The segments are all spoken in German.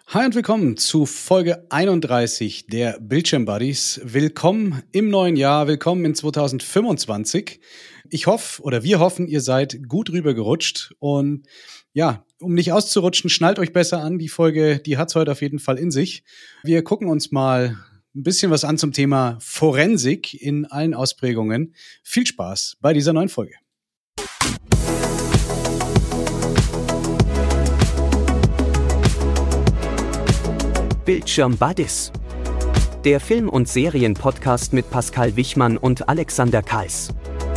Hi und willkommen zu Folge 31 der Bildschirm Buddies. Willkommen im neuen Jahr, willkommen in 2025. Ich hoffe, oder wir hoffen, ihr seid gut rübergerutscht. Und ja, um nicht auszurutschen, schnallt euch besser an. Die Folge, die hat's heute auf jeden Fall in sich. Wir gucken uns mal ein bisschen was an zum Thema Forensik in allen Ausprägungen. Viel Spaß bei dieser neuen Folge. Bildschirm Buddies. Der Film- und Serien-Podcast mit Pascal Wichmann und Alexander Kals.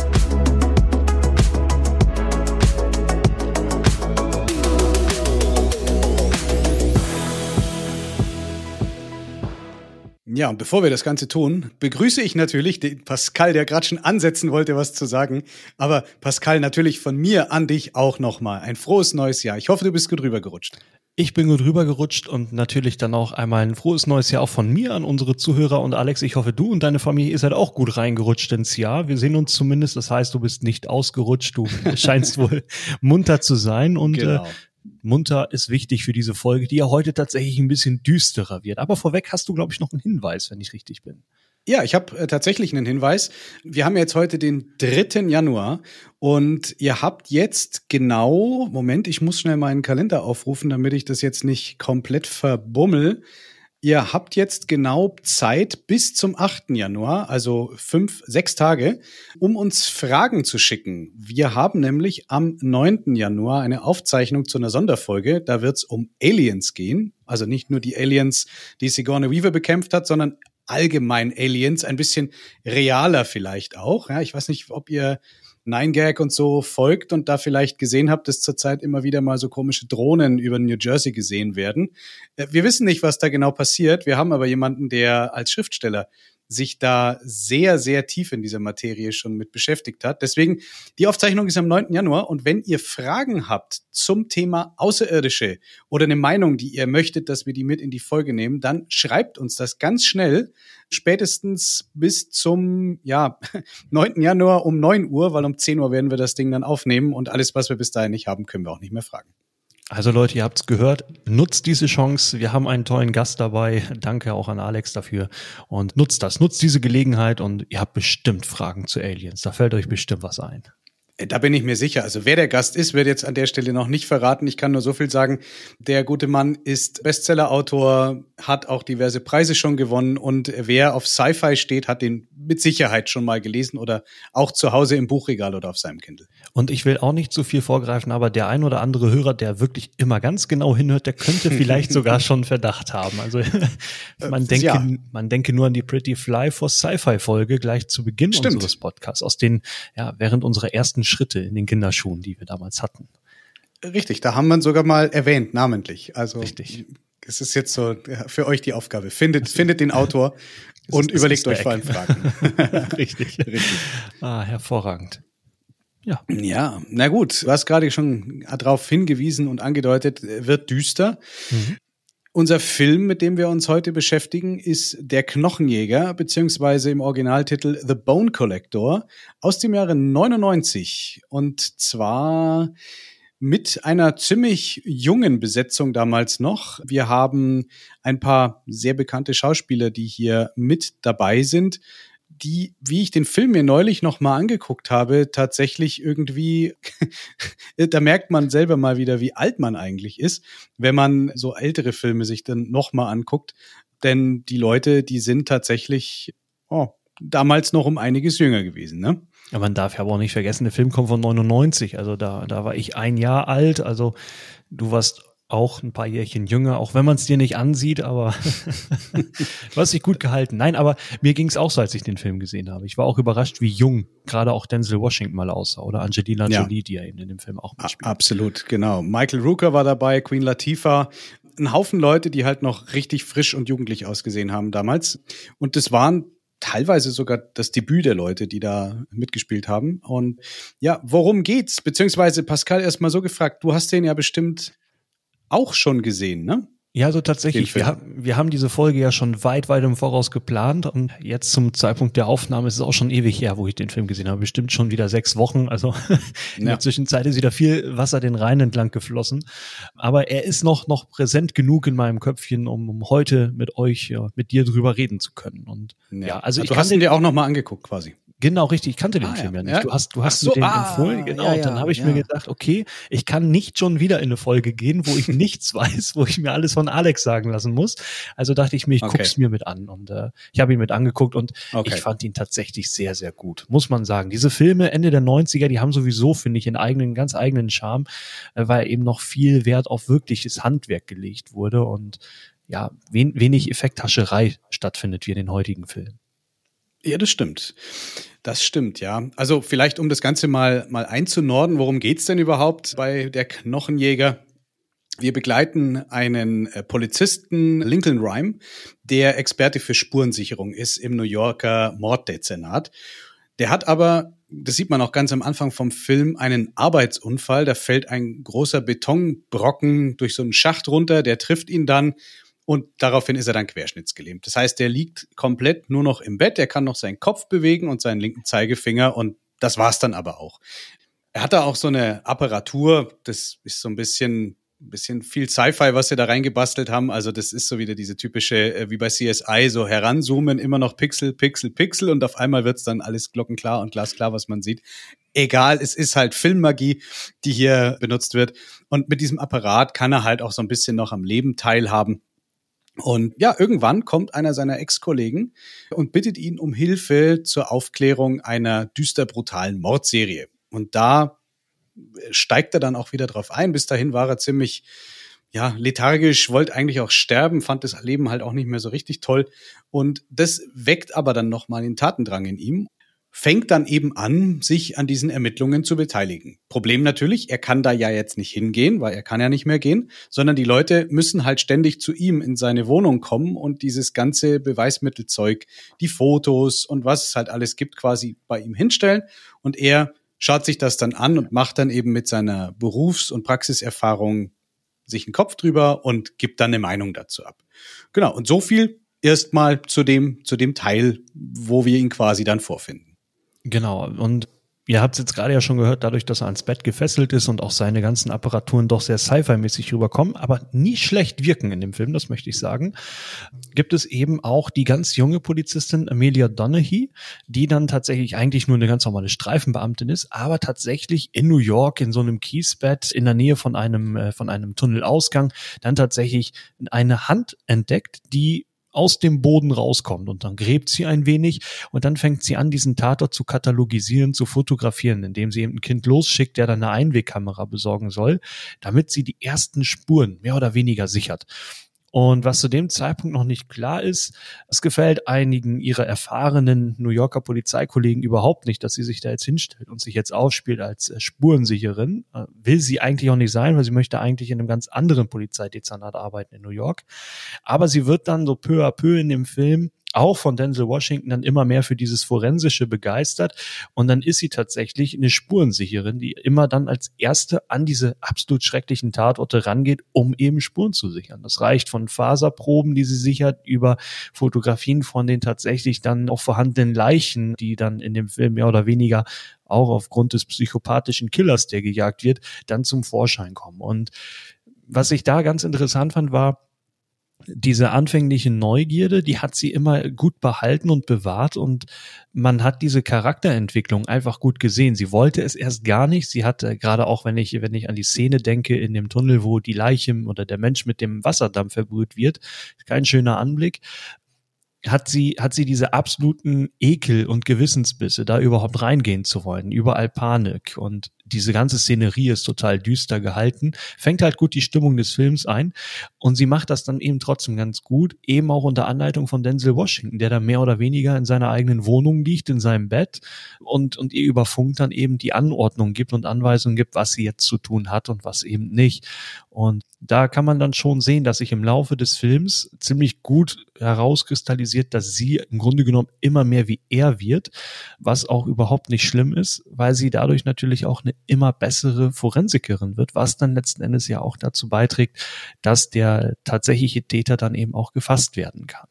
Ja, und bevor wir das Ganze tun, begrüße ich natürlich den Pascal, der gerade schon ansetzen wollte, was zu sagen. Aber Pascal, natürlich von mir an dich auch nochmal ein frohes neues Jahr. Ich hoffe, du bist gut rübergerutscht. Ich bin gut rübergerutscht und natürlich dann auch einmal ein frohes neues Jahr auch von mir an unsere Zuhörer. Und Alex, ich hoffe, du und deine Familie ihr seid auch gut reingerutscht ins Jahr. Wir sehen uns zumindest, das heißt, du bist nicht ausgerutscht, du scheinst wohl munter zu sein. Und Genau. Munter ist wichtig für diese Folge, die ja heute tatsächlich ein bisschen düsterer wird. Aber vorweg hast du, glaube ich, noch einen Hinweis, wenn ich richtig bin. Ja, ich habe tatsächlich einen Hinweis. Wir haben jetzt heute den 3. Januar und ihr habt jetzt genau, Moment, ich muss schnell meinen Kalender aufrufen, damit ich das jetzt nicht komplett verbummel. Ihr habt jetzt genau Zeit bis zum 8. Januar, also 6 Tage, um uns Fragen zu schicken. Wir haben nämlich am 9. Januar eine Aufzeichnung zu einer Sonderfolge. Da wird es um Aliens gehen. Also nicht nur die Aliens, die Sigourney Weaver bekämpft hat, sondern allgemein Aliens, ein bisschen realer vielleicht auch. Ja, ich weiß nicht, ob ihr 9gag und so folgt und da vielleicht gesehen habt, dass zurzeit immer wieder mal so komische Drohnen über New Jersey gesehen werden. Wir wissen nicht, was da genau passiert. Wir haben aber jemanden, der als Schriftsteller sich da sehr, sehr tief in dieser Materie schon mit beschäftigt hat. Deswegen, die Aufzeichnung ist am 9. Januar und wenn ihr Fragen habt zum Thema Außerirdische oder eine Meinung, die ihr möchtet, dass wir die mit in die Folge nehmen, dann schreibt uns das ganz schnell, spätestens bis zum 9. Januar um 9 Uhr, weil um 10 Uhr werden wir das Ding dann aufnehmen und alles, was wir bis dahin nicht haben, können wir auch nicht mehr fragen. Also Leute, ihr habt's gehört, nutzt diese Chance. Wir haben einen tollen Gast dabei. Danke auch an Alex dafür. Und nutzt diese Gelegenheit und ihr habt bestimmt Fragen zu Aliens. Da fällt euch bestimmt was ein. Da bin ich mir sicher. Also wer der Gast ist, wird jetzt an der Stelle noch nicht verraten. Ich kann nur so viel sagen. Der gute Mann ist Bestsellerautor, hat auch diverse Preise schon gewonnen und wer auf Sci-Fi steht, hat den mit Sicherheit schon mal gelesen oder auch zu Hause im Buchregal oder auf seinem Kindle. Und ich will auch nicht zu viel vorgreifen, aber der ein oder andere Hörer, der wirklich immer ganz genau hinhört, der könnte vielleicht sogar schon Verdacht haben. Also man denke nur an die Pretty Fly for Sci-Fi Folge gleich zu Beginn unseres Podcasts, aus den, während unserer ersten Schritte in den Kinderschuhen, die wir damals hatten. Richtig, da haben wir sogar mal erwähnt, namentlich. Also richtig. Es ist jetzt so für euch die Aufgabe. Findet den Autor und überlegt euch vor allem Fragen. Richtig. Hervorragend. Ja, na gut, du hast gerade schon darauf hingewiesen und angedeutet, wird düster. Mhm. Unser Film, mit dem wir uns heute beschäftigen, ist Der Knochenjäger, beziehungsweise im Originaltitel The Bone Collector aus dem Jahre 99. Und zwar mit einer ziemlich jungen Besetzung damals noch. Wir haben ein paar sehr bekannte Schauspieler, die hier mit dabei sind, die, wie ich den Film mir neulich noch mal angeguckt habe, tatsächlich irgendwie, da merkt man selber mal wieder, wie alt man eigentlich ist, wenn man so ältere Filme sich dann noch mal anguckt. Denn die Leute, die sind tatsächlich damals noch um einiges jünger gewesen, ne? Ja, man darf ja aber auch nicht vergessen, der Film kommt von 99, also da war ich 1 Jahr alt, also du warst auch ein paar Jährchen jünger, auch wenn man es dir nicht ansieht, aber du hast dich gut gehalten. Nein, aber mir ging es auch so, als ich den Film gesehen habe. Ich war auch überrascht, wie jung gerade auch Denzel Washington mal aussah oder Angelina Jolie, die ja eben in dem Film auch mitspielt. Absolut, genau. Michael Rooker war dabei, Queen Latifah, ein Haufen Leute, die halt noch richtig frisch und jugendlich ausgesehen haben damals. Und das waren teilweise sogar das Debüt der Leute, die da mitgespielt haben. Und ja, worum geht's? Beziehungsweise Pascal, erst mal so gefragt, du hast den ja bestimmt auch schon gesehen, ne? Ja, also tatsächlich, wir haben diese Folge ja schon weit im Voraus geplant und jetzt zum Zeitpunkt der Aufnahme ist es auch schon ewig her, wo ich den Film gesehen habe. Bestimmt schon wieder 6 Wochen, also in der Zwischenzeit ist wieder viel Wasser den Rhein entlang geflossen. Aber er ist noch präsent genug in meinem Köpfchen, um heute mit euch, mit dir drüber reden zu können. Und also du hast ihn dir auch nochmal angeguckt quasi. Genau, richtig. Ich kannte den Film ja nicht. Du hast mir den empfohlen. Genau. Und dann habe ich mir gedacht, okay, ich kann nicht schon wieder in eine Folge gehen, wo ich nichts weiß, wo ich mir alles von Alex sagen lassen muss. Also dachte ich mir, ich guck's mir mit an. Und ich habe ihn mit angeguckt und ich fand ihn tatsächlich sehr, sehr gut. Muss man sagen. Diese Filme Ende der 90er, die haben sowieso, finde ich, einen ganz eigenen Charme, weil eben noch viel Wert auf wirkliches Handwerk gelegt wurde und ja, wenig Effekthascherei stattfindet wie in den heutigen Filmen. Ja, das stimmt. Das stimmt, ja. Also vielleicht, um das Ganze mal einzunorden, worum geht's denn überhaupt bei der Knochenjäger? Wir begleiten einen Polizisten, Lincoln Rhyme, der Experte für Spurensicherung ist im New Yorker Morddezernat. Der hat aber, das sieht man auch ganz am Anfang vom Film, einen Arbeitsunfall. Da fällt ein großer Betonbrocken durch so einen Schacht runter, der trifft ihn dann. Und daraufhin ist er dann querschnittsgelähmt. Das heißt, der liegt komplett nur noch im Bett. Er kann noch seinen Kopf bewegen und seinen linken Zeigefinger. Und das war's dann aber auch. Er hat da auch so eine Apparatur. Das ist so ein bisschen viel Sci-Fi, was sie da reingebastelt haben. Also das ist so wieder diese typische, wie bei CSI, so heranzoomen, immer noch Pixel, Pixel, Pixel. Und auf einmal wird's dann alles glockenklar und glasklar, was man sieht. Egal, es ist halt Filmmagie, die hier benutzt wird. Und mit diesem Apparat kann er halt auch so ein bisschen noch am Leben teilhaben. Und ja, irgendwann kommt einer seiner Ex-Kollegen und bittet ihn um Hilfe zur Aufklärung einer düster brutalen Mordserie. Und da steigt er dann auch wieder drauf ein. Bis dahin war er ziemlich lethargisch, wollte eigentlich auch sterben, fand das Leben halt auch nicht mehr so richtig toll. Und das weckt aber dann nochmal den Tatendrang in ihm. Fängt dann eben an, sich an diesen Ermittlungen zu beteiligen. Problem natürlich, er kann da ja jetzt nicht hingehen, weil er kann ja nicht mehr gehen, sondern die Leute müssen halt ständig zu ihm in seine Wohnung kommen und dieses ganze Beweismittelzeug, die Fotos und was es halt alles gibt, quasi bei ihm hinstellen. Und er schaut sich das dann an und macht dann eben mit seiner Berufs- und Praxiserfahrung sich einen Kopf drüber und gibt dann eine Meinung dazu ab. Genau, und so viel erstmal zu dem Teil, wo wir ihn quasi dann vorfinden. Genau, und ihr habt es jetzt gerade ja schon gehört, dadurch, dass er ans Bett gefesselt ist und auch seine ganzen Apparaturen doch sehr Sci-Fi-mäßig rüberkommen, aber nie schlecht wirken in dem Film, das möchte ich sagen, gibt es eben auch die ganz junge Polizistin Amelia Donaghy, die dann tatsächlich eigentlich nur eine ganz normale Streifenbeamtin ist, aber tatsächlich in New York in so einem Kiesbett in der Nähe von einem Tunnelausgang dann tatsächlich eine Hand entdeckt, die aus dem Boden rauskommt und dann gräbt sie ein wenig und dann fängt sie an, diesen Tatort zu katalogisieren, zu fotografieren, indem sie eben ein Kind losschickt, der dann eine Einwegkamera besorgen soll, damit sie die ersten Spuren mehr oder weniger sichert. Und was zu dem Zeitpunkt noch nicht klar ist, es gefällt einigen ihrer erfahrenen New Yorker Polizeikollegen überhaupt nicht, dass sie sich da jetzt hinstellt und sich jetzt aufspielt als Spurensicherin. Will sie eigentlich auch nicht sein, weil sie möchte eigentlich in einem ganz anderen Polizeidezernat arbeiten in New York. Aber sie wird dann so peu à peu in dem Film auch von Denzel Washington dann immer mehr für dieses Forensische begeistert und dann ist sie tatsächlich eine Spurensicherin, die immer dann als Erste an diese absolut schrecklichen Tatorte rangeht, um eben Spuren zu sichern. Das reicht von Faserproben, die sie sichert, über Fotografien von den tatsächlich dann auch vorhandenen Leichen, die dann in dem Film mehr oder weniger auch aufgrund des psychopathischen Killers, der gejagt wird, dann zum Vorschein kommen. Und was ich da ganz interessant fand, war, diese anfängliche Neugierde, die hat sie immer gut behalten und bewahrt und man hat diese Charakterentwicklung einfach gut gesehen. Sie wollte es erst gar nicht. Sie hatte gerade auch, wenn ich an die Szene denke in dem Tunnel, wo die Leiche oder der Mensch mit dem Wasserdampf verbrüht wird, kein schöner Anblick. Hat sie diese absoluten Ekel und Gewissensbisse, da überhaupt reingehen zu wollen, überall Panik und diese ganze Szenerie ist total düster gehalten, fängt halt gut die Stimmung des Films ein und sie macht das dann eben trotzdem ganz gut, eben auch unter Anleitung von Denzel Washington, der da mehr oder weniger in seiner eigenen Wohnung liegt, in seinem Bett und ihr über Funk dann eben die Anordnung gibt und Anweisungen gibt, was sie jetzt zu tun hat und was eben nicht. Und da kann man dann schon sehen, dass sich im Laufe des Films ziemlich gut herauskristallisiert, dass sie im Grunde genommen immer mehr wie er wird, was auch überhaupt nicht schlimm ist, weil sie dadurch natürlich auch eine immer bessere Forensikerin wird, was dann letzten Endes ja auch dazu beiträgt, dass der tatsächliche Täter dann eben auch gefasst werden kann.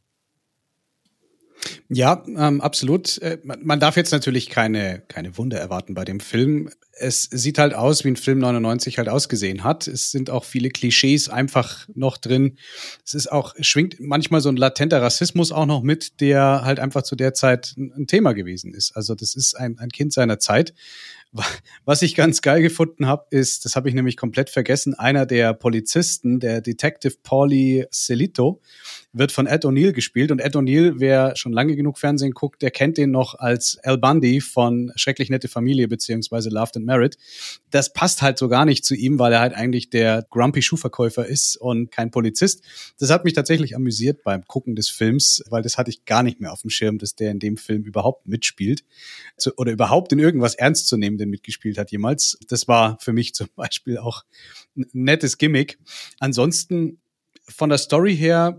Ja, absolut. Man darf jetzt natürlich keine Wunder erwarten bei dem Film. Es sieht halt aus, wie ein Film 99 halt ausgesehen hat. Es sind auch viele Klischees einfach noch drin. Es schwingt manchmal so ein latenter Rassismus auch noch mit, der halt einfach zu der Zeit ein Thema gewesen ist. Also das ist ein Kind seiner Zeit. Was ich ganz geil gefunden habe, ist, das habe ich nämlich komplett vergessen, einer der Polizisten, der Detective Paulie Celito, wird von Ed O'Neill gespielt. Und Ed O'Neill, wer schon lange genug Fernsehen guckt, der kennt den noch als Al Bundy von Schrecklich nette Familie beziehungsweise Loved and Married. Das passt halt so gar nicht zu ihm, weil er halt eigentlich der grumpy Schuhverkäufer ist und kein Polizist. Das hat mich tatsächlich amüsiert beim Gucken des Films, weil das hatte ich gar nicht mehr auf dem Schirm, dass der in dem Film überhaupt mitspielt oder überhaupt in irgendwas ernst zu nehmen, den mitgespielt hat jemals. Das war für mich zum Beispiel auch ein nettes Gimmick. Ansonsten von der Story her,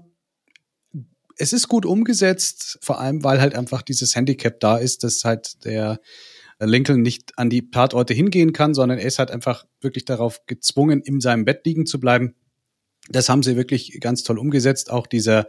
es ist gut umgesetzt, vor allem, weil halt einfach dieses Handicap da ist, dass halt der Lincoln nicht an die Tatorte hingehen kann, sondern er ist halt einfach wirklich darauf gezwungen, in seinem Bett liegen zu bleiben. Das haben sie wirklich ganz toll umgesetzt. Auch dieses,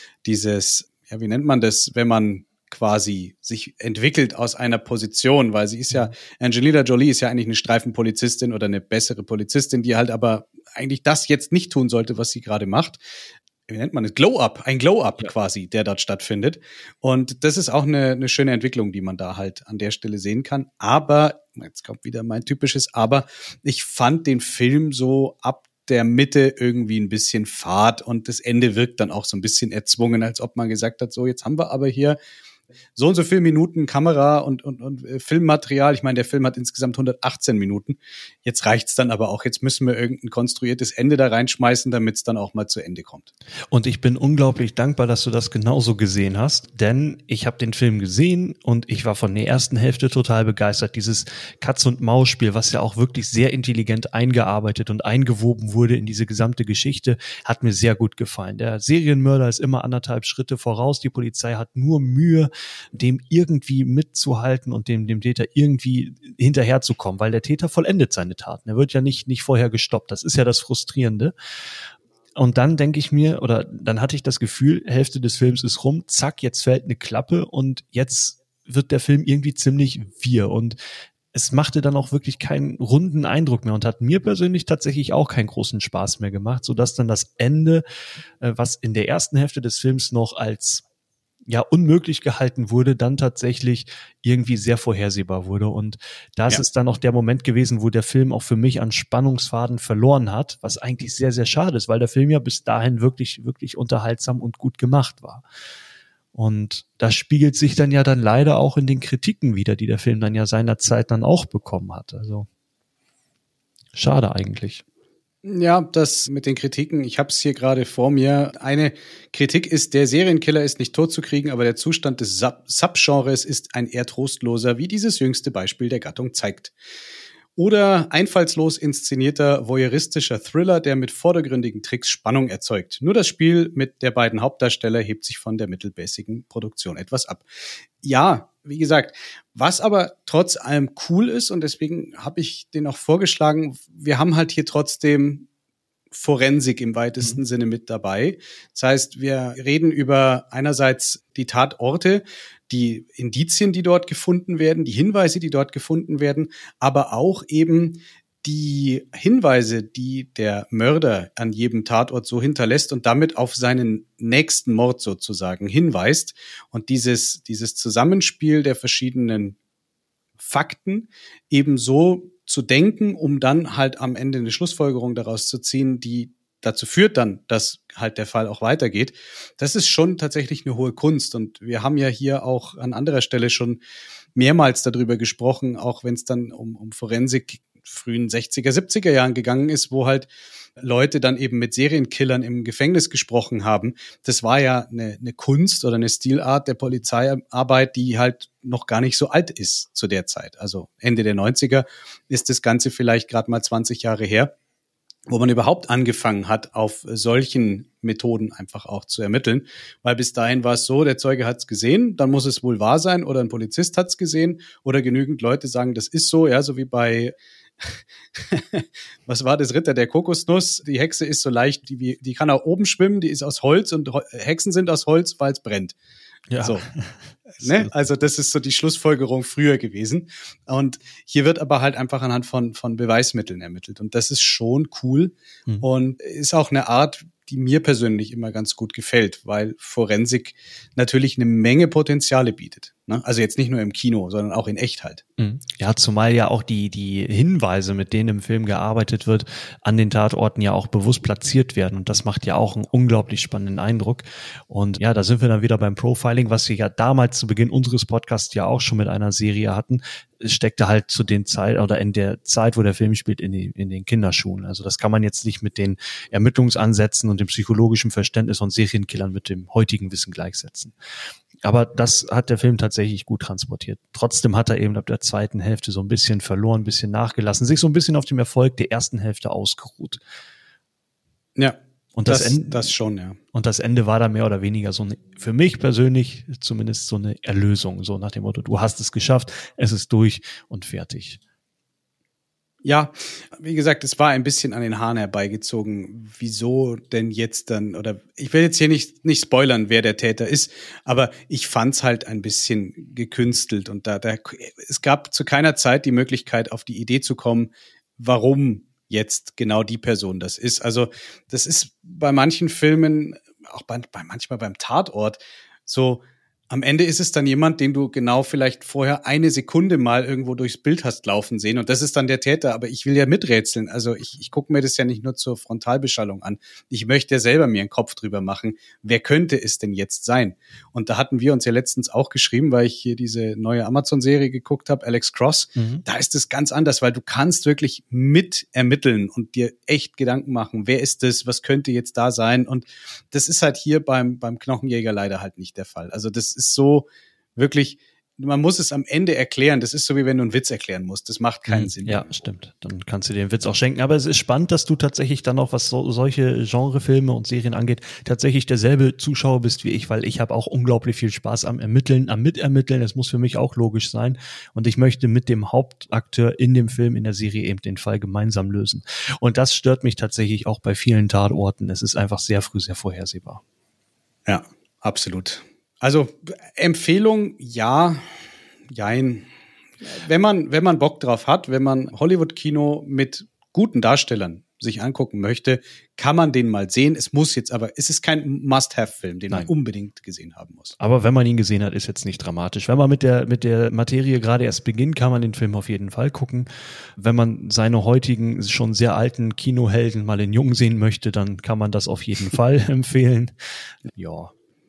ja, wie nennt man das, wenn man quasi sich entwickelt aus einer Position, weil sie ist ja, Angelina Jolie ist ja eigentlich eine Streifenpolizistin oder eine bessere Polizistin, die halt aber eigentlich das jetzt nicht tun sollte, was sie gerade macht. Wie nennt man das? Ein Glow-Up ja, quasi, der dort stattfindet. Und das ist auch eine schöne Entwicklung, die man da halt an der Stelle sehen kann. Aber, jetzt kommt wieder mein typisches Aber, ich fand den Film so ab der Mitte irgendwie ein bisschen fad und das Ende wirkt dann auch so ein bisschen erzwungen, als ob man gesagt hat, so, jetzt haben wir aber hier so und so viele Minuten Kamera und Filmmaterial. Ich meine, der Film hat insgesamt 118 Minuten. Jetzt reicht's dann aber auch. Jetzt müssen wir irgendein konstruiertes Ende da reinschmeißen, damit es dann auch mal zu Ende kommt. Und ich bin unglaublich dankbar, dass du das genauso gesehen hast, denn ich habe den Film gesehen und ich war von der ersten Hälfte total begeistert. Dieses Katz-und-Maus-Spiel, was ja auch wirklich sehr intelligent eingearbeitet und eingewoben wurde in diese gesamte Geschichte, hat mir sehr gut gefallen. Der Serienmörder ist immer 1,5 Schritte voraus. Die Polizei hat nur Mühe, dem irgendwie mitzuhalten und dem Täter irgendwie hinterherzukommen, weil der Täter vollendet seine Taten. Er wird ja nicht vorher gestoppt. Das ist ja das Frustrierende. Und dann denke ich mir, oder dann hatte ich das Gefühl, Hälfte des Films ist rum, zack, jetzt fällt eine Klappe und jetzt wird der Film irgendwie ziemlich wirr und es machte dann auch wirklich keinen runden Eindruck mehr und hat mir persönlich tatsächlich auch keinen großen Spaß mehr gemacht, sodass dann das Ende, was in der ersten Hälfte des Films noch als ja unmöglich gehalten wurde, dann tatsächlich irgendwie sehr vorhersehbar wurde. Und das ist dann auch der Moment gewesen, wo der Film auch für mich an Spannungsfaden verloren hat, was eigentlich sehr, sehr schade ist, weil der Film ja bis dahin wirklich, wirklich unterhaltsam und gut gemacht war. Und das spiegelt sich dann ja dann leider auch in den Kritiken wieder, die der Film dann ja seinerzeit dann auch bekommen hat. Also schade eigentlich. Ja, das mit den Kritiken, ich habe es hier gerade vor mir. Eine Kritik ist, der Serienkiller ist nicht tot zu kriegen, aber der Zustand des Subgenres ist ein eher trostloser, wie dieses jüngste Beispiel der Gattung zeigt. Oder einfallslos inszenierter voyeuristischer Thriller, der mit vordergründigen Tricks Spannung erzeugt. Nur das Spiel mit der beiden Hauptdarsteller hebt sich von der mittelmäßigen Produktion etwas ab. Ja, wie gesagt, was aber trotz allem cool ist, und deswegen habe ich den auch vorgeschlagen, wir haben halt hier trotzdem Forensik im weitesten Sinne mit dabei. Das heißt, wir reden über einerseits die Tatorte, die Indizien, die dort gefunden werden, die Hinweise, die dort gefunden werden, aber auch eben die Hinweise, die der Mörder an jedem Tatort so hinterlässt und damit auf seinen nächsten Mord sozusagen hinweist. Und dieses Zusammenspiel der verschiedenen Fakten eben so zu denken, um dann halt am Ende eine Schlussfolgerung daraus zu ziehen, die dazu führt dann, dass halt der Fall auch weitergeht. Das ist schon tatsächlich eine hohe Kunst. Und wir haben ja hier auch an anderer Stelle schon mehrmals darüber gesprochen, auch wenn es dann um Forensik frühen 60er, 70er Jahren gegangen ist, wo halt Leute dann eben mit Serienkillern im Gefängnis gesprochen haben. Das war ja eine Kunst oder eine Stilart der Polizeiarbeit, die halt noch gar nicht so alt ist zu der Zeit. Also Ende der 90er ist das Ganze vielleicht gerade mal 20 Jahre her. wo man überhaupt angefangen hat, auf solchen Methoden einfach auch zu ermitteln. Weil bis dahin war es so, der Zeuge hat es gesehen, dann muss es wohl wahr sein oder ein Polizist hat es gesehen oder genügend Leute sagen, das ist so, ja, so wie bei was war das, Ritter der Kokosnuss? Die Hexe ist so leicht, die kann auch oben schwimmen, die ist aus Holz und Hexen sind aus Holz, weil es brennt. Ja. So. Ne? Also das ist so die Schlussfolgerung früher gewesen. Und hier wird aber halt einfach anhand von Beweismitteln ermittelt. Und das ist schon cool und ist auch eine Art, die mir persönlich immer ganz gut gefällt, weil Forensik natürlich eine Menge Potenziale bietet. Ne? Also jetzt nicht nur im Kino, sondern auch in echt halt. Ja, zumal ja auch die Hinweise, mit denen im Film gearbeitet wird, an den Tatorten ja auch bewusst platziert werden. Und das macht ja auch einen unglaublich spannenden Eindruck. Und ja, da sind wir dann wieder beim Profiling, was wir ja damals zu Beginn unseres Podcasts ja auch schon mit einer Serie hatten. Es steckte halt zu den Zeit oder in der Zeit, wo der Film spielt, in den Kinderschuhen. Also das kann man jetzt nicht mit den Ermittlungsansätzen und dem psychologischen Verständnis von Serienkillern mit dem heutigen Wissen gleichsetzen. Aber das hat der Film tatsächlich gut transportiert. Trotzdem hat er eben ab der zweiten Hälfte so ein bisschen verloren, ein bisschen nachgelassen, sich so ein bisschen auf dem Erfolg der ersten Hälfte ausgeruht. Ja. Und das schon, ja. Und das Ende war da mehr oder weniger so eine, für mich persönlich zumindest so eine Erlösung, so nach dem Motto, du hast es geschafft, es ist durch und fertig. Ja, wie gesagt, es war ein bisschen an den Haaren herbeigezogen. Wieso denn jetzt dann, oder ich will jetzt hier nicht spoilern, wer der Täter ist, aber ich fand's halt ein bisschen gekünstelt und es gab zu keiner Zeit die Möglichkeit, auf die Idee zu kommen, warum jetzt genau die Person das ist. Also das ist bei manchen Filmen, auch manchmal beim Tatort, so am Ende ist es dann jemand, den du genau vielleicht vorher eine Sekunde mal irgendwo durchs Bild hast laufen sehen und das ist dann der Täter, aber ich will ja miträtseln. Also ich gucke mir das ja nicht nur zur Frontalbeschallung an. Ich möchte ja selber mir einen Kopf drüber machen, wer könnte es denn jetzt sein? Und da hatten wir uns ja letztens auch geschrieben, weil ich hier diese neue Amazon-Serie geguckt habe, Alex Cross. Da ist es ganz anders, weil du kannst wirklich mit ermitteln und dir echt Gedanken machen, wer ist das, was könnte jetzt da sein? Und das ist halt hier beim Knochenjäger leider halt nicht der Fall. Also das ist so wirklich, man muss es am Ende erklären. Das ist so, wie wenn du einen Witz erklären musst. Das macht keinen Sinn. Ja, stimmt. Dann kannst du dir den Witz auch schenken. Aber es ist spannend, dass du tatsächlich dann auch, was solche Genrefilme und Serien angeht, tatsächlich derselbe Zuschauer bist wie ich, weil ich habe auch unglaublich viel Spaß am Ermitteln, am Mitermitteln. Es muss für mich auch logisch sein. Und ich möchte mit dem Hauptakteur in dem Film, in der Serie eben den Fall gemeinsam lösen. Und das stört mich tatsächlich auch bei vielen Tatorten. Es ist einfach sehr früh sehr vorhersehbar. Ja, absolut. Also Empfehlung, ja, jein. Wenn man Bock drauf hat, wenn man Hollywood-Kino mit guten Darstellern sich angucken möchte, kann man den mal sehen. Es ist kein Must-Have-Film, den man unbedingt gesehen haben muss. Aber wenn man ihn gesehen hat, ist jetzt nicht dramatisch. Wenn man mit der Materie gerade erst beginnt, kann man den Film auf jeden Fall gucken. Wenn man seine heutigen, schon sehr alten Kinohelden mal in Jung sehen möchte, dann kann man das auf jeden Fall empfehlen. Ja.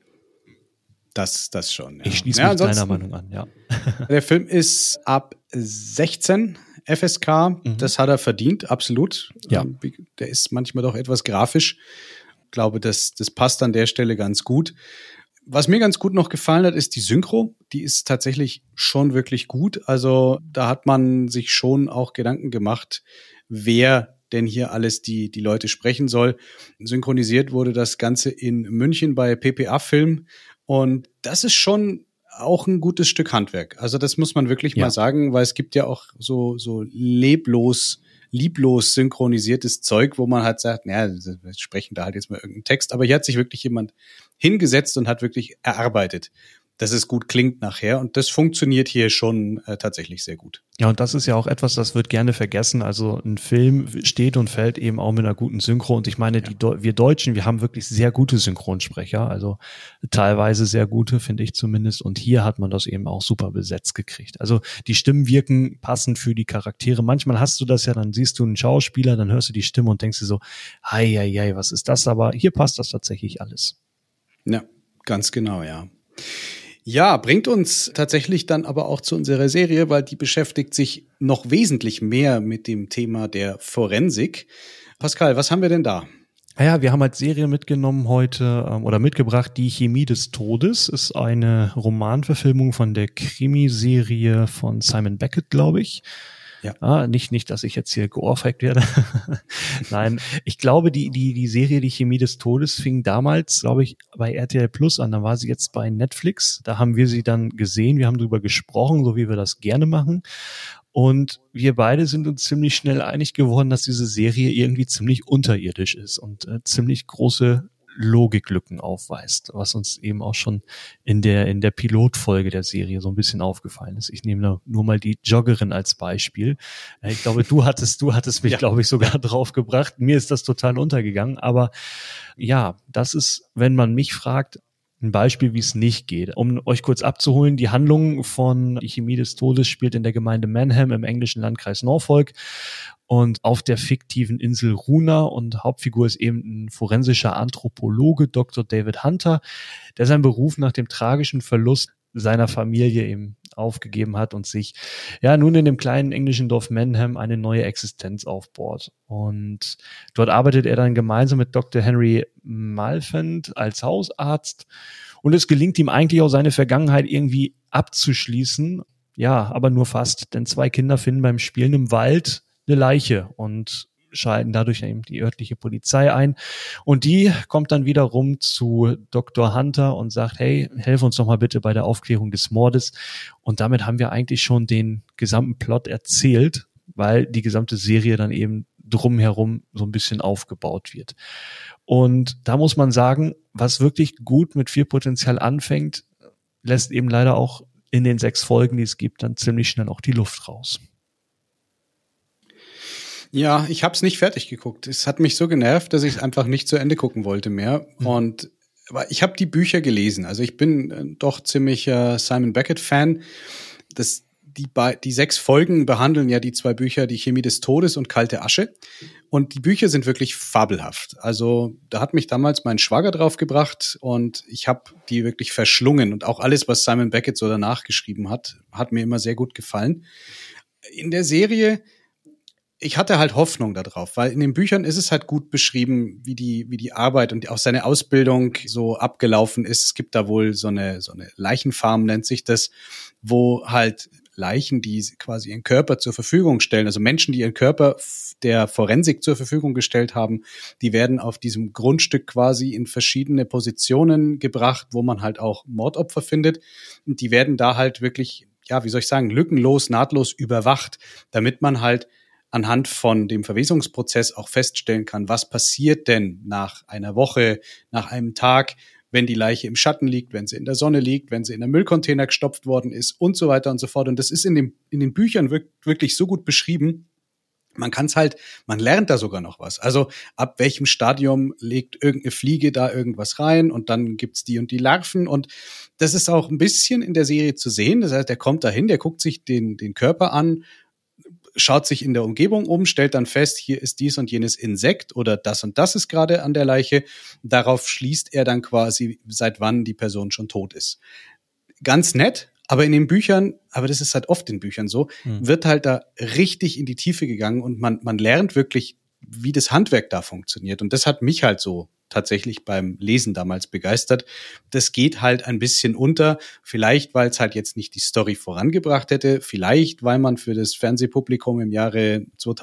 Das schon. Ja. Ich schließe mich deiner Meinung an, ja. Der Film ist ab 16 FSK. Das hat er verdient, absolut. Ja. Der ist manchmal doch etwas grafisch. Ich glaube, das passt an der Stelle ganz gut. Was mir ganz gut noch gefallen hat, ist die Synchro. Die ist tatsächlich schon wirklich gut. Also da hat man sich schon auch Gedanken gemacht, wer denn hier alles die Leute sprechen soll. Synchronisiert wurde das Ganze in München bei PPA Film. Und das ist schon auch ein gutes Stück Handwerk. Also das muss man wirklich mal sagen, weil es gibt ja auch so lieblos synchronisiertes Zeug, wo man halt sagt, naja, wir sprechen da halt jetzt mal irgendeinen Text. Aber hier hat sich wirklich jemand hingesetzt und hat wirklich erarbeitet, dass es gut klingt nachher. Und das funktioniert hier schon tatsächlich sehr gut. Ja, und das ist ja auch etwas, das wird gerne vergessen. Also ein Film steht und fällt eben auch mit einer guten Synchro. Und ich meine, wir Deutschen, wir haben wirklich sehr gute Synchronsprecher. Also teilweise sehr gute, finde ich zumindest. Und hier hat man das eben auch super besetzt gekriegt. Also die Stimmen wirken passend für die Charaktere. Manchmal hast du das ja, dann siehst du einen Schauspieler, dann hörst du die Stimme und denkst dir so, hei, was ist das? Aber hier passt das tatsächlich alles. Ja, ganz genau, ja. Ja, bringt uns tatsächlich dann aber auch zu unserer Serie, weil die beschäftigt sich noch wesentlich mehr mit dem Thema der Forensik. Pascal, was haben wir denn da? Ja, wir haben als Serie mitgenommen heute oder mitgebracht Die Chemie des Todes. Ist eine Romanverfilmung von der Krimiserie von Simon Beckett, glaube ich. Ja. Nicht, dass ich jetzt hier geohrfeigt werde. Nein, ich glaube, die Serie Die Chemie des Todes fing damals, glaube ich, bei RTL Plus an. Da war sie jetzt bei Netflix. Da haben wir sie dann gesehen. Wir haben drüber gesprochen, so wie wir das gerne machen. Und wir beide sind uns ziemlich schnell einig geworden, dass diese Serie irgendwie ziemlich unterirdisch ist und ziemlich große Logiklücken aufweist, was uns eben auch schon in der Pilotfolge der Serie so ein bisschen aufgefallen ist. Ich nehme nur mal die Joggerin als Beispiel. Ich glaube, du hattest mich, glaube ich, sogar drauf gebracht. Mir ist das total untergegangen. Aber ja, das ist, wenn man mich fragt, ein Beispiel, wie es nicht geht. Um euch kurz abzuholen, die Handlung von Die Chemie des Todes spielt in der Gemeinde Manham im englischen Landkreis Norfolk und auf der fiktiven Insel Runa, und Hauptfigur ist eben ein forensischer Anthropologe, Dr. David Hunter, der seinen Beruf nach dem tragischen Verlust seiner Familie eben aufgegeben hat und sich nun in dem kleinen englischen Dorf Manham eine neue Existenz aufbaut. Und dort arbeitet er dann gemeinsam mit Dr. Henry Malfand als Hausarzt, und es gelingt ihm eigentlich auch, seine Vergangenheit irgendwie abzuschließen. Ja, aber nur fast, denn 2 Kinder finden beim Spielen im Wald eine Leiche und schalten dadurch eben die örtliche Polizei ein. Und die kommt dann wiederum zu Dr. Hunter und sagt, hey, helf uns doch mal bitte bei der Aufklärung des Mordes. Und damit haben wir eigentlich schon den gesamten Plot erzählt, weil die gesamte Serie dann eben drumherum so ein bisschen aufgebaut wird. Und da muss man sagen, was wirklich gut mit viel Potenzial anfängt, lässt eben leider auch in den 6 Folgen, die es gibt, dann ziemlich schnell auch die Luft raus. Ja, ich habe es nicht fertig geguckt. Es hat mich so genervt, dass ich es einfach nicht zu Ende gucken wollte mehr. Und aber ich habe die Bücher gelesen. Also ich bin doch ziemlicher Simon Beckett-Fan. Die 6 Folgen behandeln ja die 2 Bücher, Die Chemie des Todes und Kalte Asche. Und die Bücher sind wirklich fabelhaft. Also da hat mich damals mein Schwager drauf gebracht und ich habe die wirklich verschlungen. Und auch alles, was Simon Beckett so danach geschrieben hat, hat mir immer sehr gut gefallen. In der Serie, ich hatte halt Hoffnung darauf, weil in den Büchern ist es halt gut beschrieben, wie die Arbeit und auch seine Ausbildung so abgelaufen ist. Es gibt da wohl so eine Leichenfarm, nennt sich das, wo halt Leichen, die quasi ihren Körper zur Verfügung stellen, also Menschen, die ihren Körper der Forensik zur Verfügung gestellt haben, die werden auf diesem Grundstück quasi in verschiedene Positionen gebracht, wo man halt auch Mordopfer findet. Und die werden da halt wirklich, lückenlos, nahtlos überwacht, damit man halt anhand von dem Verwesungsprozess auch feststellen kann, was passiert denn nach einer Woche, nach einem Tag, wenn die Leiche im Schatten liegt, wenn sie in der Sonne liegt, wenn sie in der Müllcontainer gestopft worden ist und so weiter und so fort. Und das ist in den Büchern wirklich so gut beschrieben. Man lernt da sogar noch was. Also ab welchem Stadium legt irgendeine Fliege da irgendwas rein und dann gibt's die und die Larven. Und das ist auch ein bisschen in der Serie zu sehen. Das heißt, der kommt dahin, der guckt sich den Körper an, schaut sich in der Umgebung um, stellt dann fest, hier ist dies und jenes Insekt oder das und das ist gerade an der Leiche. Darauf schließt er dann quasi, seit wann die Person schon tot ist. Ganz nett, aber in den Büchern, aber das ist halt oft in Büchern so, wird halt da richtig in die Tiefe gegangen und man lernt wirklich, wie das Handwerk da funktioniert. Und das hat mich halt so tatsächlich beim Lesen damals begeistert. Das geht halt ein bisschen unter, vielleicht weil es halt jetzt nicht die Story vorangebracht hätte, vielleicht weil man für das Fernsehpublikum im Jahre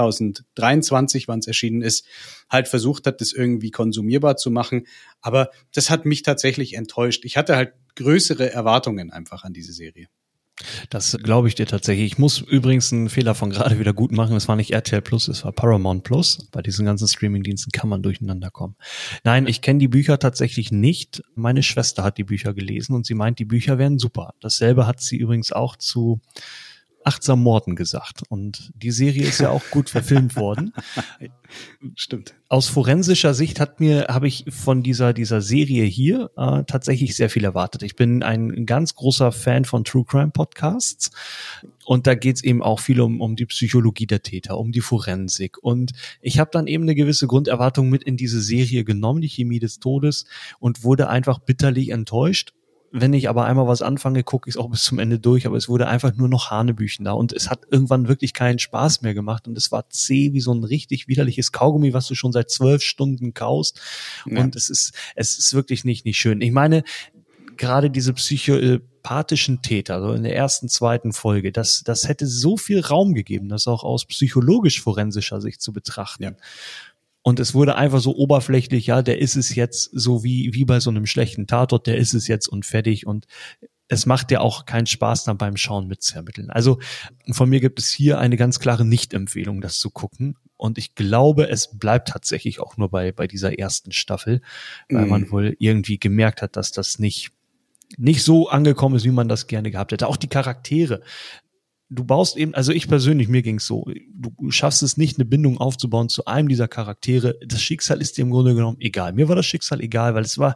2023, wann es erschienen ist, halt versucht hat, das irgendwie konsumierbar zu machen. Aber das hat mich tatsächlich enttäuscht. Ich hatte halt größere Erwartungen einfach an diese Serie. Das glaube ich dir tatsächlich. Ich muss übrigens einen Fehler von gerade wieder gut machen. Es war nicht RTL Plus, es war Paramount Plus. Bei diesen ganzen Streamingdiensten kann man durcheinander kommen. Nein, ich kenne die Bücher tatsächlich nicht. Meine Schwester hat die Bücher gelesen und sie meint, die Bücher wären super. Dasselbe hat sie übrigens auch zu Achtsam Morden gesagt. Und die Serie ist ja auch gut verfilmt worden. Stimmt. Aus forensischer Sicht habe ich von dieser Serie hier tatsächlich sehr viel erwartet. Ich bin ein ganz großer Fan von True Crime Podcasts. Und da geht's eben auch viel um die Psychologie der Täter, um die Forensik. Und ich habe dann eben eine gewisse Grunderwartung mit in diese Serie genommen, die Chemie des Todes, und wurde einfach bitterlich enttäuscht. Wenn ich aber einmal was anfange, gucke ich es auch bis zum Ende durch, aber es wurde einfach nur noch Hanebüchen da und es hat irgendwann wirklich keinen Spaß mehr gemacht und es war zäh wie so ein richtig widerliches Kaugummi, was du schon seit 12 Stunden kaust. Ja. Und es ist wirklich nicht schön. Ich meine, gerade diese psychopathischen Täter, also in der ersten, zweiten Folge, das hätte so viel Raum gegeben, das auch aus psychologisch-forensischer Sicht zu betrachten. Ja. Und es wurde einfach so oberflächlich, ja, der ist es jetzt, so wie bei so einem schlechten Tatort, der ist es jetzt und fertig. Und es macht ja auch keinen Spaß, dann beim Schauen mitzuermitteln. Also von mir gibt es hier eine ganz klare Nicht-Empfehlung, das zu gucken. Und ich glaube, es bleibt tatsächlich auch nur bei dieser ersten Staffel, weil man wohl irgendwie gemerkt hat, dass das nicht so angekommen ist, wie man das gerne gehabt hätte. Auch die Charaktere. Du baust eben, also ich persönlich, mir ging's so, du schaffst es nicht, eine Bindung aufzubauen zu einem dieser Charaktere. Das Schicksal ist dir im Grunde genommen egal. Mir war das Schicksal egal, weil es war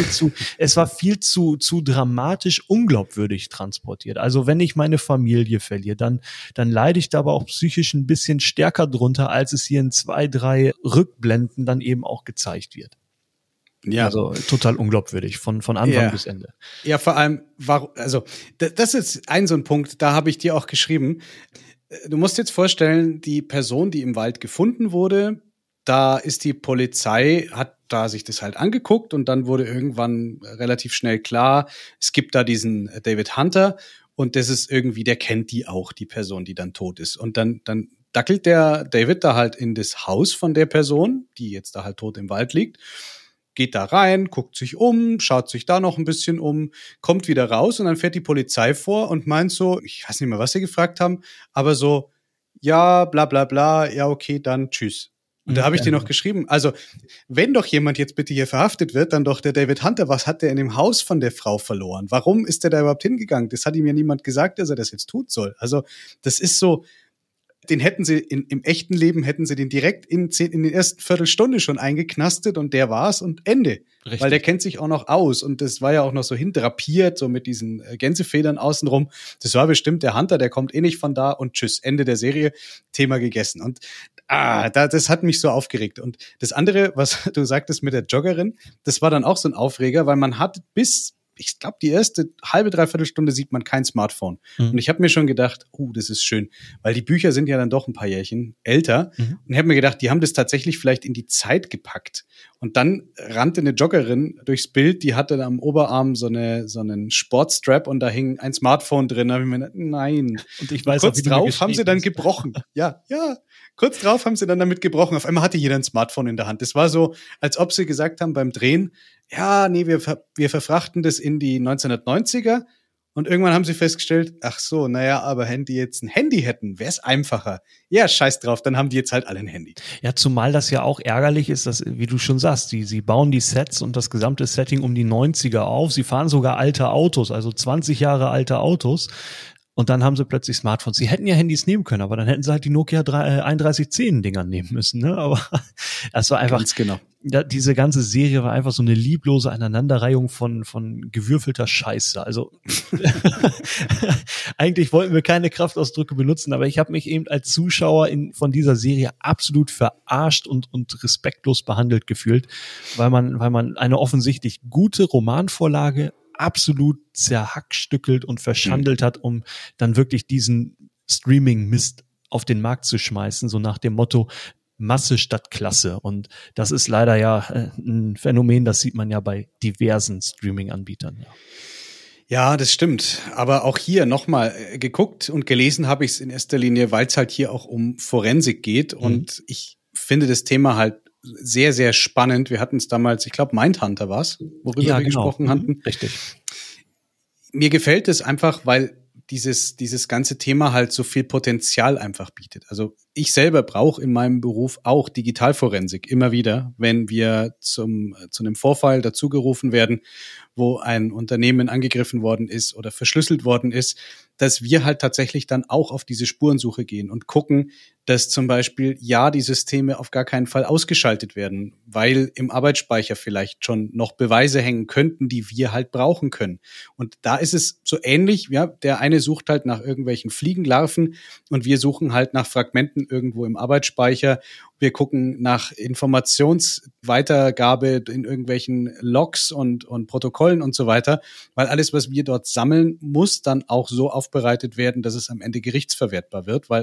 viel zu dramatisch unglaubwürdig transportiert. Also wenn ich meine Familie verliere, dann leide ich da aber auch psychisch ein bisschen stärker drunter, als es hier in 2, 3 Rückblenden dann eben auch gezeigt wird. Ja. Also total unglaubwürdig von Anfang bis Ende. Ja, vor allem, also das ist so ein Punkt, da habe ich dir auch geschrieben. Du musst jetzt vorstellen, die Person, die im Wald gefunden wurde, da ist die Polizei, hat da sich das halt angeguckt und dann wurde irgendwann relativ schnell klar, es gibt da diesen David Hunter und das ist irgendwie, der kennt die auch, die Person, die dann tot ist. Und dann dackelt der David da halt in das Haus von der Person, die jetzt da halt tot im Wald liegt, geht da rein, guckt sich um, schaut sich da noch ein bisschen um, kommt wieder raus und dann fährt die Polizei vor und meint so, ich weiß nicht mehr, was sie gefragt haben, aber so, ja, bla bla bla, ja okay, dann tschüss. Und da habe ich dir noch geschrieben, also wenn doch jemand jetzt bitte hier verhaftet wird, dann doch der David Hunter, was hat der in dem Haus von der Frau verloren? Warum ist der da überhaupt hingegangen? Das hat ihm ja niemand gesagt, dass er das jetzt tun soll. Also das ist so, den hätten sie im echten Leben, hätten sie den direkt in den ersten Viertelstunde schon eingeknastet und der war's und Ende. Richtig. Weil der kennt sich auch noch aus und das war ja auch noch so hindrapiert, so mit diesen Gänsefedern außenrum. Das war bestimmt der Hunter, der kommt eh nicht von da und tschüss, Ende der Serie, Thema gegessen. Und das hat mich so aufgeregt. Und das andere, was du sagtest mit der Joggerin, das war dann auch so ein Aufreger, weil man hat ich glaube, die erste halbe, dreiviertel Stunde sieht man kein Smartphone. Und ich habe mir schon gedacht, das ist schön, weil die Bücher sind ja dann doch ein paar Jährchen älter. Und ich habe mir gedacht, die haben das tatsächlich vielleicht in die Zeit gepackt. Und dann rannte eine Joggerin durchs Bild, die hatte am Oberarm so einen Sportstrap und da hing ein Smartphone drin. Da habe ich mir gedacht, nein. Und ich weiß kurz auch, drauf haben sie dann gebrochen. Ja. Kurz drauf haben sie dann damit gebrochen. Auf einmal hatte jeder ein Smartphone in der Hand. Das war so, als ob sie gesagt haben beim Drehen, ja, nee, wir verfrachten das in die 1990er und irgendwann haben sie festgestellt, ach so, naja, aber wenn die jetzt ein Handy hätten, wäre es einfacher. Ja, scheiß drauf, dann haben die jetzt halt alle ein Handy. Ja, zumal das ja auch ärgerlich ist, dass, wie du schon sagst, sie bauen die Sets und das gesamte Setting um die 90er auf. Sie fahren sogar alte Autos, also 20 Jahre alte Autos. Und dann haben sie plötzlich Smartphones. Sie hätten ja Handys nehmen können, aber dann hätten sie halt die Nokia 3110-Dinger nehmen müssen. Ne? Aber das war einfach, ganz genau. Ja, diese ganze Serie war einfach so eine lieblose Aneinanderreihung von gewürfelter Scheiße. Also eigentlich wollten wir keine Kraftausdrücke benutzen, aber ich habe mich eben als Zuschauer von dieser Serie absolut verarscht und respektlos behandelt gefühlt, weil man eine offensichtlich gute Romanvorlage absolut zerhackstückelt und verschandelt hat, um dann wirklich diesen Streaming-Mist auf den Markt zu schmeißen, so nach dem Motto Masse statt Klasse. Und das ist leider ja ein Phänomen, das sieht man ja bei diversen Streaming-Anbietern. Ja, das stimmt. Aber auch hier nochmal geguckt und gelesen habe ich es in erster Linie, weil es halt hier auch um Forensik geht. Und ich finde das Thema halt sehr, sehr spannend. Wir hatten es damals, ich glaube, Mindhunter war es, worüber wir gesprochen hatten. Richtig. Mir gefällt es einfach, weil dieses ganze Thema halt so viel Potenzial einfach bietet. Also ich selber brauche in meinem Beruf auch Digitalforensik immer wieder, wenn wir zu einem Vorfall dazugerufen werden, wo ein Unternehmen angegriffen worden ist oder verschlüsselt worden ist, dass wir halt tatsächlich dann auch auf diese Spurensuche gehen und gucken, dass zum Beispiel die Systeme auf gar keinen Fall ausgeschaltet werden, weil im Arbeitsspeicher vielleicht schon noch Beweise hängen könnten, die wir halt brauchen können. Und da ist es so ähnlich, ja, der eine sucht halt nach irgendwelchen Fliegenlarven und wir suchen halt nach Fragmenten irgendwo im Arbeitsspeicher. Wir gucken nach Informationsweitergabe in irgendwelchen Logs und Protokollen und so weiter, weil alles, was wir dort sammeln, muss dann auch so aufbereitet werden, dass es am Ende gerichtsverwertbar wird, weil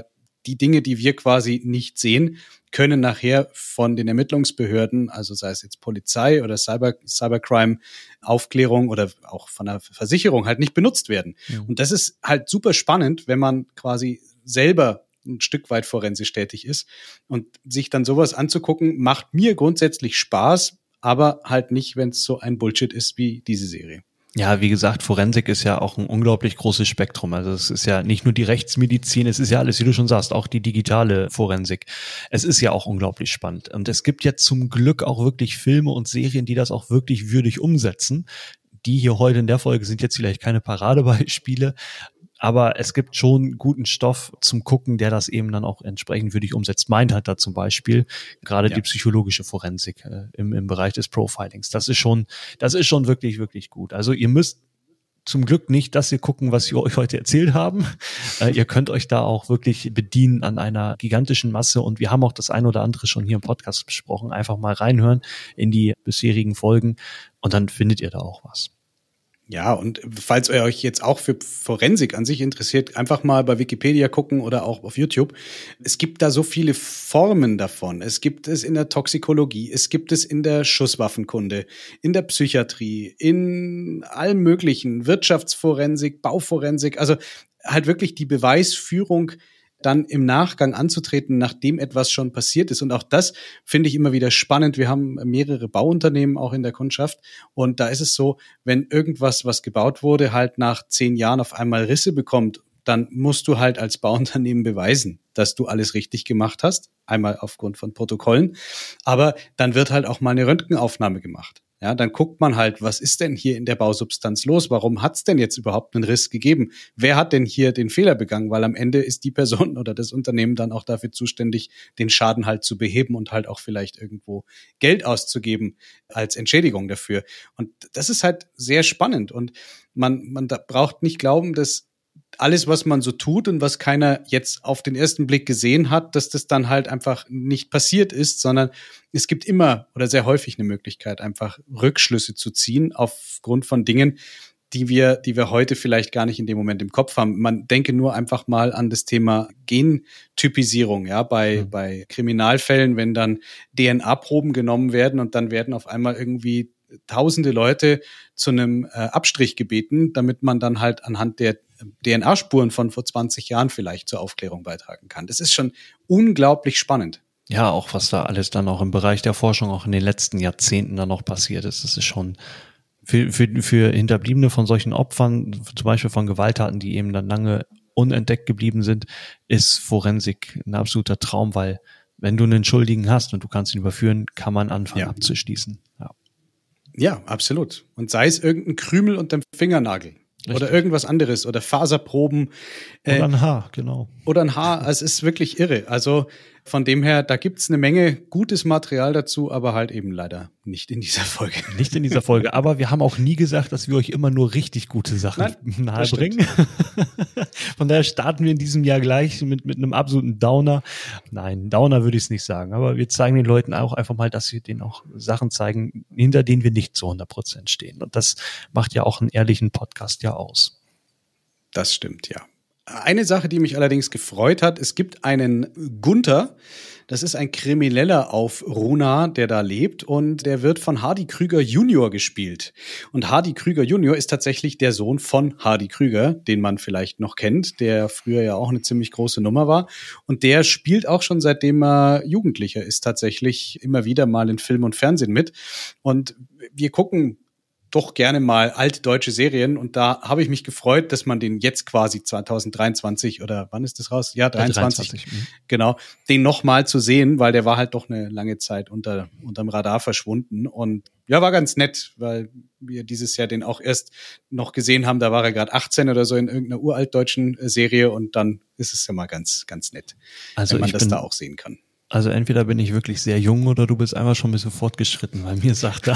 die Dinge, die wir quasi nicht sehen, können nachher von den Ermittlungsbehörden, also sei es jetzt Polizei oder Cybercrime, Aufklärung oder auch von der Versicherung halt nicht benutzt werden. Ja. Und das ist halt super spannend, wenn man quasi selber ein Stück weit forensisch tätig ist. Und sich dann sowas anzugucken, macht mir grundsätzlich Spaß, aber halt nicht, wenn es so ein Bullshit ist wie diese Serie. Ja, wie gesagt, Forensik ist ja auch ein unglaublich großes Spektrum. Also es ist ja nicht nur die Rechtsmedizin, es ist ja alles, wie du schon sagst, auch die digitale Forensik. Es ist ja auch unglaublich spannend. Und es gibt jetzt zum Glück auch wirklich Filme und Serien, die das auch wirklich würdig umsetzen. Die hier heute in der Folge sind jetzt vielleicht keine Paradebeispiele, aber es gibt schon guten Stoff zum Gucken, der das eben dann auch entsprechend würdig umsetzt. Mindhunter zum Beispiel, gerade die psychologische Forensik im Bereich des Profilings. Das ist schon wirklich, wirklich gut. Also ihr müsst zum Glück nicht das hier gucken, was wir euch heute erzählt haben. Ihr könnt euch da auch wirklich bedienen an einer gigantischen Masse und wir haben auch das ein oder andere schon hier im Podcast besprochen. Einfach mal reinhören in die bisherigen Folgen und dann findet ihr da auch was. Ja, und falls ihr euch jetzt auch für Forensik an sich interessiert, einfach mal bei Wikipedia gucken oder auch auf YouTube. Es gibt da so viele Formen davon. Es gibt es in der Toxikologie, es gibt es in der Schusswaffenkunde, in der Psychiatrie, in allem möglichen, Wirtschaftsforensik, Bauforensik, also halt wirklich die Beweisführung dann im Nachgang anzutreten, nachdem etwas schon passiert ist. Und auch das finde ich immer wieder spannend. Wir haben mehrere Bauunternehmen auch in der Kundschaft. Und da ist es so, wenn irgendwas, was gebaut wurde, halt nach 10 Jahren auf einmal Risse bekommt, dann musst du halt als Bauunternehmen beweisen, dass du alles richtig gemacht hast. Einmal aufgrund von Protokollen. Aber dann wird halt auch mal eine Röntgenaufnahme gemacht. Ja, dann guckt man halt, was ist denn hier in der Bausubstanz los? Warum hat's denn jetzt überhaupt einen Riss gegeben? Wer hat denn hier den Fehler begangen? Weil am Ende ist die Person oder das Unternehmen dann auch dafür zuständig, den Schaden halt zu beheben und halt auch vielleicht irgendwo Geld auszugeben als Entschädigung dafür. Und das ist halt sehr spannend. Und man da braucht nicht glauben, dass alles, was man so tut und was keiner jetzt auf den ersten Blick gesehen hat, dass das dann halt einfach nicht passiert ist, sondern es gibt immer oder sehr häufig eine Möglichkeit, einfach Rückschlüsse zu ziehen aufgrund von Dingen, die wir heute vielleicht gar nicht in dem Moment im Kopf haben. Man denke nur einfach mal an das Thema Gentypisierung, ja, bei Kriminalfällen, wenn dann DNA-Proben genommen werden und dann werden auf einmal irgendwie tausende Leute zu einem Abstrich gebeten, damit man dann halt anhand der DNA-Spuren von vor 20 Jahren vielleicht zur Aufklärung beitragen kann. Das ist schon unglaublich spannend. Ja, auch was da alles dann auch im Bereich der Forschung auch in den letzten Jahrzehnten dann noch passiert ist. Das ist schon für Hinterbliebene von solchen Opfern, zum Beispiel von Gewalttaten, die eben dann lange unentdeckt geblieben sind, ist Forensik ein absoluter Traum, weil wenn du einen Schuldigen hast und du kannst ihn überführen, kann man anfangen abzuschließen. Ja, absolut. Und sei es irgendein Krümel unter dem Fingernagel. Richtig. Oder irgendwas anderes oder Faserproben. Oder ein Haar, genau. Oder ein Haar, es ist wirklich irre. Also von dem her, da gibt's eine Menge gutes Material dazu, aber halt eben leider nicht in dieser Folge. Nicht in dieser Folge, aber wir haben auch nie gesagt, dass wir euch immer nur richtig gute Sachen nahebringen. Von daher starten wir in diesem Jahr gleich mit einem absoluten Downer. Nein, Downer würde ich es nicht sagen, aber wir zeigen den Leuten auch einfach mal, dass wir denen auch Sachen zeigen, hinter denen wir nicht zu 100% stehen. Und das macht ja auch einen ehrlichen Podcast ja aus. Das stimmt, ja. Eine Sache, die mich allerdings gefreut hat, es gibt einen Gunther, das ist ein Krimineller auf Runa, der da lebt und der wird von Hardy Krüger Junior gespielt. Und Hardy Krüger Junior ist tatsächlich der Sohn von Hardy Krüger, den man vielleicht noch kennt, der früher ja auch eine ziemlich große Nummer war. Und der spielt auch schon seitdem er Jugendlicher ist tatsächlich immer wieder mal in Film und Fernsehen mit. Und wir gucken doch gerne mal alte deutsche Serien und da habe ich mich gefreut, dass man den jetzt quasi 2023 oder wann ist das raus? Ja, 23. Genau, den nochmal zu sehen, weil der war halt doch eine lange Zeit unterm Radar verschwunden und ja, war ganz nett, weil wir dieses Jahr den auch erst noch gesehen haben, da war er gerade 18 oder so in irgendeiner uraltdeutschen Serie und dann ist es ja mal ganz, ganz nett, wenn man das da auch sehen kann. Also entweder bin ich wirklich sehr jung oder du bist einfach schon ein bisschen fortgeschritten, weil mir sagt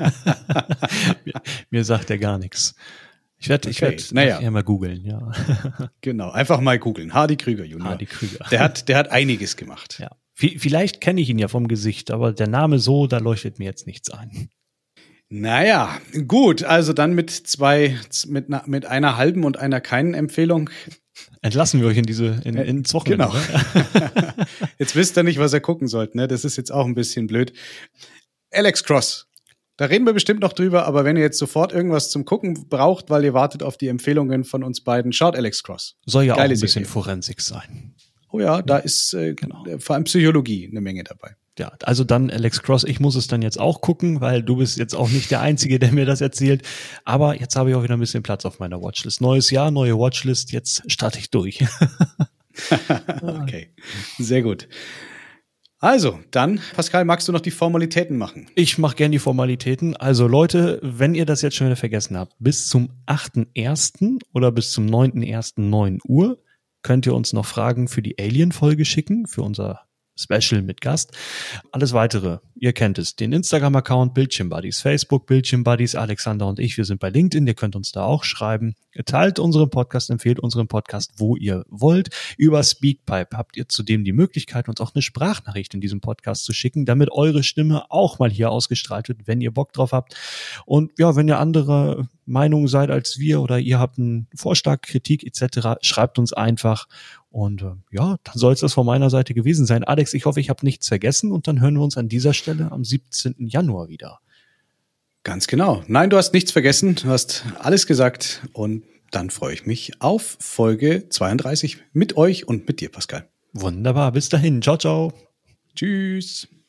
er gar nichts. Ich werde ja mal googeln, ja. Genau, einfach mal googeln. Hardy Krüger Junior. Hardy Krüger. Der hat einiges gemacht. Ja. Vielleicht kenne ich ihn ja vom Gesicht, aber der Name so, da leuchtet mir jetzt nichts ein. Naja, gut, also dann mit einer halben und einer keinen Empfehlung Entlassen wir euch ins Wochenende. Genau. Jetzt wisst ihr nicht, was ihr gucken sollt, ne? Das ist jetzt auch ein bisschen blöd. Alex Cross. Da reden wir bestimmt noch drüber, aber wenn ihr jetzt sofort irgendwas zum Gucken braucht, weil ihr wartet auf die Empfehlungen von uns beiden, schaut Alex Cross. Soll ja Geile auch ein bisschen Serie. Forensik sein. Oh ja, da ist vor allem Psychologie eine Menge dabei. Ja, also dann Alex Cross, ich muss es dann jetzt auch gucken, weil du bist jetzt auch nicht der Einzige, der mir das erzählt. Aber jetzt habe ich auch wieder ein bisschen Platz auf meiner Watchlist. Neues Jahr, neue Watchlist, jetzt starte ich durch. Okay, sehr gut. Also, dann, Pascal, magst du noch die Formalitäten machen? Ich mache gern die Formalitäten. Also Leute, wenn ihr das jetzt schon wieder vergessen habt, bis zum 8.1. oder bis zum 9.1. 9 Uhr könnt ihr uns noch Fragen für die Alien-Folge schicken, für unser Special mit Gast. Alles Weitere, ihr kennt es, den Instagram-Account Bildschirmbuddies, Facebook Bildschirmbuddies, Alexander und ich, wir sind bei LinkedIn, ihr könnt uns da auch schreiben. Teilt unseren Podcast, empfehlt unseren Podcast, wo ihr wollt. Über Speakpipe habt ihr zudem die Möglichkeit, uns auch eine Sprachnachricht in diesem Podcast zu schicken, damit eure Stimme auch mal hier ausgestrahlt wird, wenn ihr Bock drauf habt. Und ja, wenn ihr andere Meinung seid als wir oder ihr habt einen Vorschlag, Kritik etc., schreibt uns einfach. Und ja, dann soll es das von meiner Seite gewesen sein. Alex, ich hoffe, ich habe nichts vergessen und dann hören wir uns an dieser Stelle am 17. Januar wieder. Ganz genau. Nein, du hast nichts vergessen. Du hast alles gesagt. Und dann freue ich mich auf Folge 32 mit euch und mit dir, Pascal. Wunderbar. Bis dahin. Ciao, ciao. Tschüss.